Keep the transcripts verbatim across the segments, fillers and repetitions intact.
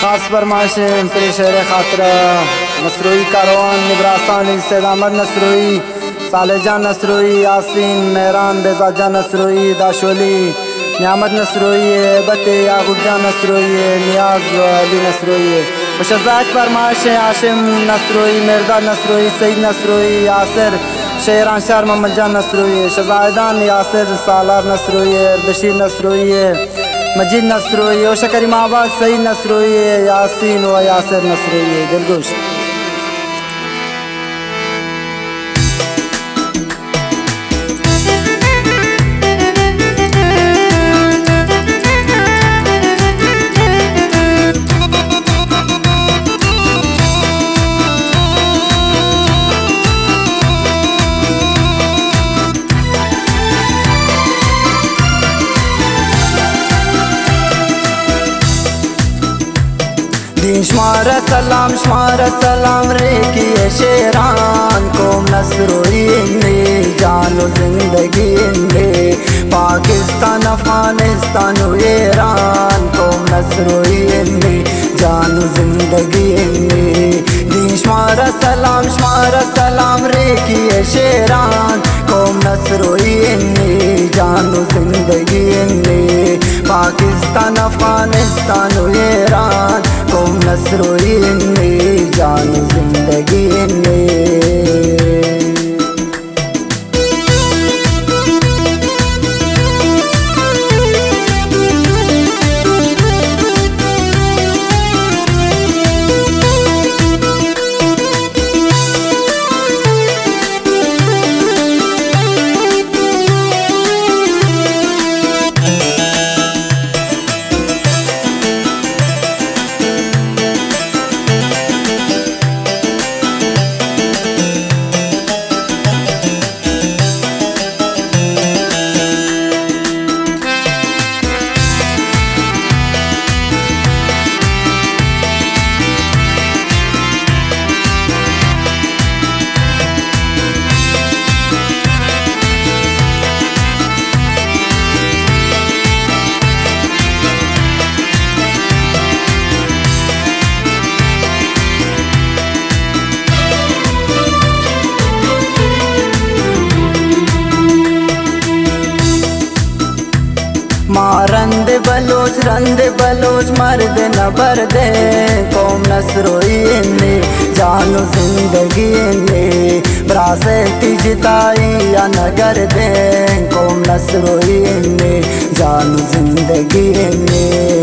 खास फरमाइशें फिर शेर खातरा नसरोई कारवान निब्रासानी सैद अहमद नसरोई सालेजान नसरोई यासीन मेहरान बेजाजा नसरोई दाशोली नियामत नसरोई बत यागुबजान नसरोई नियाज अली नसरोई बशजाक फरमाइशें आशिम नसरोई मिर्दा नसरोई सईद नसरोई यासिर शेरान शहर मोहम्मद जान नसरोई शजायदान यासिर सालार नसरोई बशीर नसरोई मजीद नसरोई और शकरीमाबाद सईद नसरोई यासीन व यासिर नसरोई दिलगोश। शुमार सलाम शुमार सलाम रे किए शेरान कोम नसरोई ने जानो जिंदगी ने पाकिस्तान अफगानिस्तान ईरान कोम नसरोई ने जानो जिंदगी ने शुमार सलाम शुमार सलाम रे किए शेरान कोम नसरोई ने जानो जिंदगी ने पाकिस्तान अफगानिस्तान ईरान कोम नसरोई ने जानो जिंदगी ने। मारंद बलोच रंद बलोच मर्द न बरदे कोम नसरोई ने जानो जिंदगी ने बरासती जिताई या नगर दे कोम नसरोई ने जानो जिंदगी ने।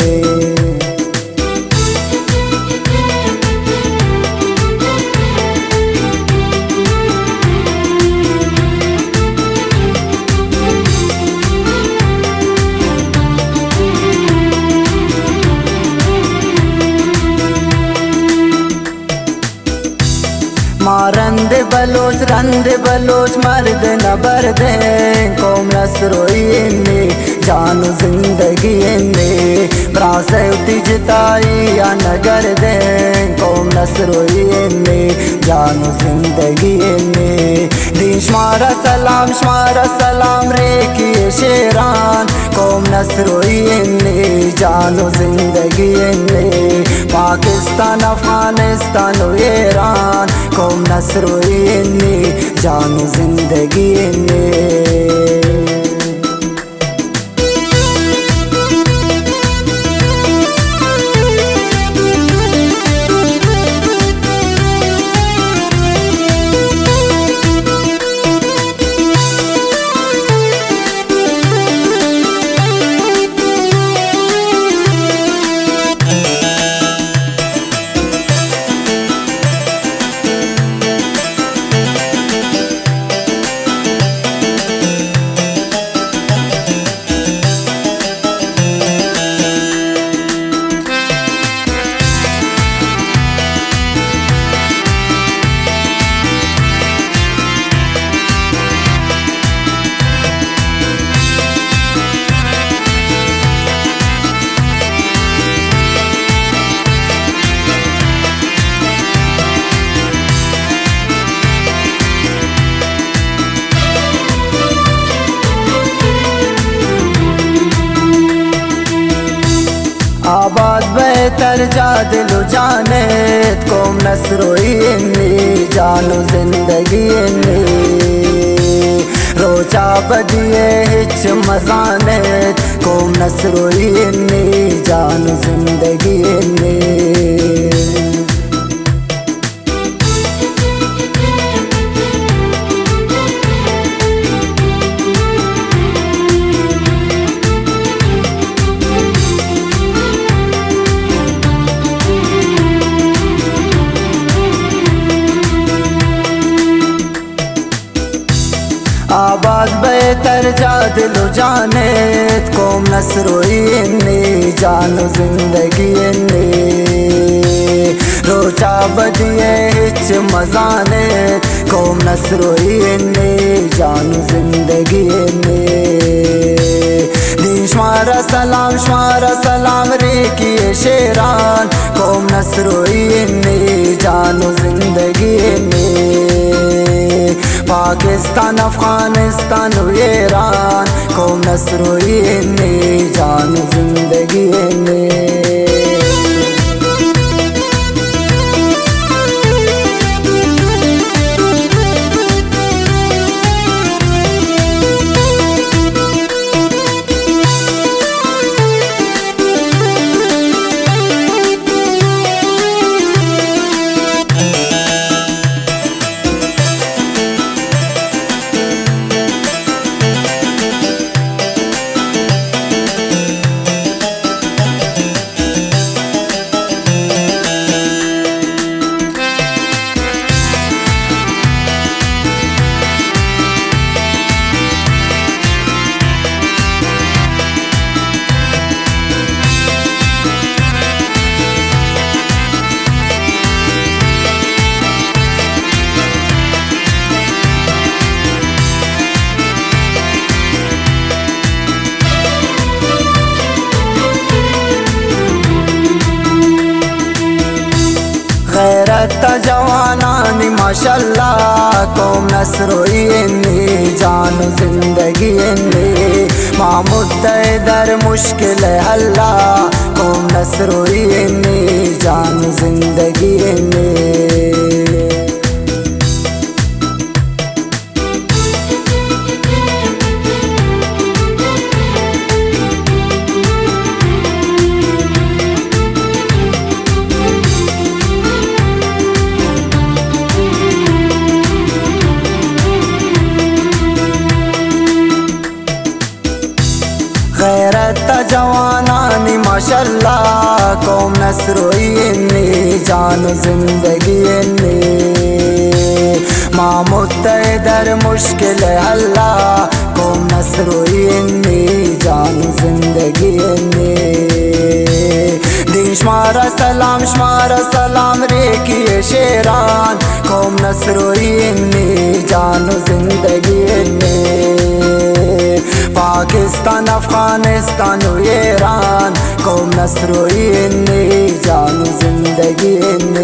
मारंद बलोच रंद बलोच मर्द न बरदे कोम नसरोई ने जानो जिंदगी ने बरासती जिताई या नगर दे कोम नसरोई ने जानो जिंदगी ने। शुमार सलाम शुमार सलाम रे किए शेरान कोम नसरोई ने जानो जिंदगी ने पाकिस्तान अफगानिस्तान ईरान कोम नसरोई ने जानो जिंदगी ने। बेहतर जा दिलो जाने कौम नसरोई इन्नी जानो जिंदगी इन्नी रोचा बदिए हिच मजाने कौम नसरोई इन्नी जानो जिंदगी इन्नी आबाद बेहतर जा दिलो जाने कौम नसरोई इन्नी जानो जिंदगी इन्नी रोचा बदिए हिच मजाने कौम नसरोई इन्नी जानो जिंदगी इन्नी दीन शुमारा सलाम शुमारा सलाम रे किए शेरान कौम नसरोई इन्नी जानो जिंदगी इन्नी पाकिस्तान अफगानिस्तान ईरान कौम नसरोई इन्नी जानो जिंदगी इन्नी गैरत जवानानी माशाल्लाह कौम नसरोई इन्नी जानो जिंदगी इन्नी मामूद दर मुश्किल हल्ला कौम नसरोई इन्नी जानो जिंदगी इन्नी गैरत जवानानी माशाल्लाह कौम नसरोई इन्नी जानो जिंदगी इन्नी मामूद दर मुश्किल हल्ला कौम नसरोई इन्नी जानो जिंदगी इन्नी दीन शुमारा सलाम शुमारा सलाम रे किए शेरान कौम नसरोई इन्नी जानो जिंदगी इन्नी पाकिस्तान अफगानिस्तान ईरान कौम नसरोई इन्नी जानो जिंदगी इन्नी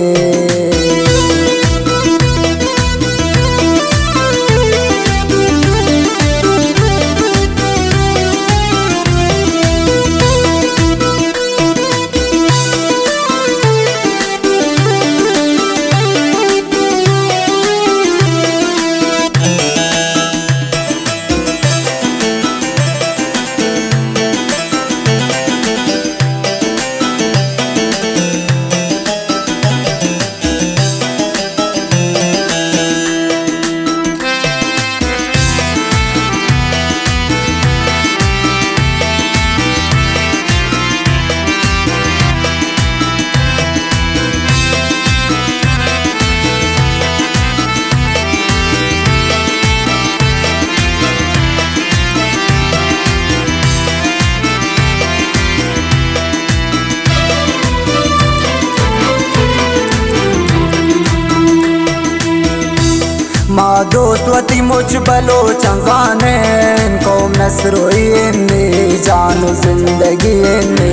माँ दोस्त वती मुझ बलो चंगाने कौम नसरोई इन्नी जानो जिंदगी इन्नी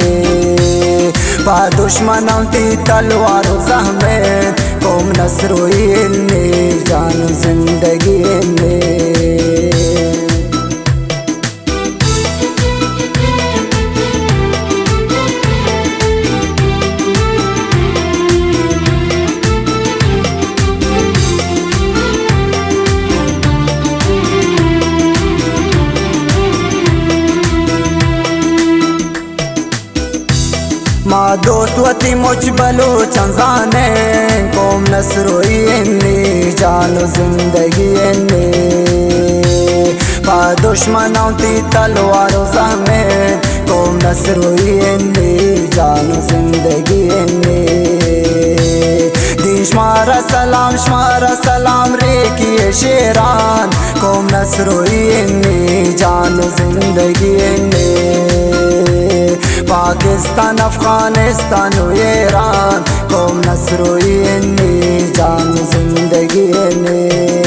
पा दुश्मनों ती तलवारों ज़हमे कौम नसरोई इन्नी जानो जिंदगी इन्नी दोस्त वती मुझ बलूचन जाने कौम नसरोई इन्नी जानो जिंदगी इन्नी पा दुश्मनों ती तलवारों ज़मीन कौम नसरोई इन्नी जानो जिंदगी इन्नी दी शमारा सलाम शमारा सलाम रे किए शेरान कौम नसरोई इन्नी जानो जिंदगी इन्नी पाकिस्तान अफगानिस्तान ईरान कौम नसरोई इन्नी जानो जिंदगी इन्नी।